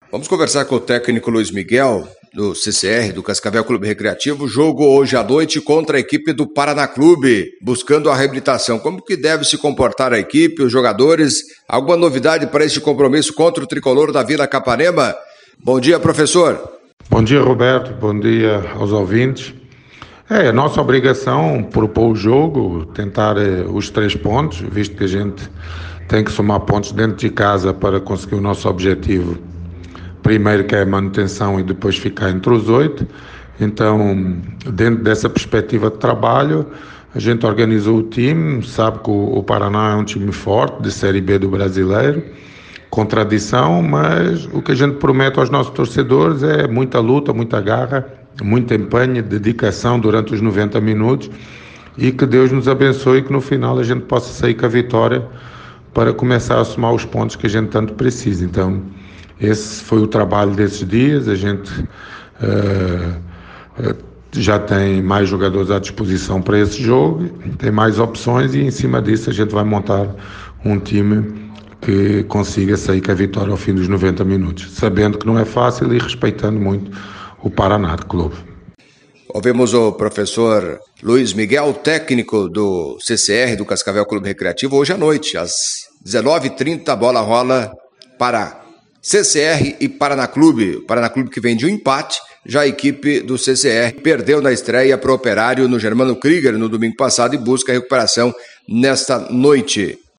Vamos conversar com o técnico Luiz Miguel, do CCR, do Cascavel Clube Recreativo. Jogo hoje à noite contra a equipe do Paraná Clube, buscando a reabilitação. Como que deve se comportar a equipe, os jogadores? Alguma novidade para este compromisso contra o tricolor da Vila Capanema? Bom dia, professor. Bom dia, Roberto. Bom dia aos ouvintes. É nossa obrigação propor o jogo, tentar os 3 pontos, visto que a gente tem que somar pontos dentro de casa para conseguir o nosso objetivo. Primeiro que é a manutenção e depois ficar entre os 8. Então, dentro dessa perspectiva de trabalho, a gente organizou o time, sabe que o Paraná é um time forte, de Série B do Brasileiro, com tradição, mas o que a gente promete aos nossos torcedores é muita luta, muita garra, muito empenho, dedicação durante os 90 minutos e que Deus nos abençoe e que no final a gente possa sair com a vitória para começar a somar os pontos que a gente tanto precisa. Então, esse foi o trabalho desses dias. A gente já tem mais jogadores à disposição para esse jogo, tem mais opções e em cima disso a gente vai montar um time que consiga sair com a vitória ao fim dos 90 minutos, sabendo que não é fácil e respeitando muito o Paraná Clube. Ouvimos o professor Luiz Miguel, técnico do CCR, do Cascavel Clube Recreativo, hoje à noite, às 19h30, a bola rola para CCR e Paraná Clube. O Paraná Clube que vem de um empate, já a equipe do CCR perdeu na estreia para o Operário no Germano Krieger no domingo passado e busca a recuperação nesta noite.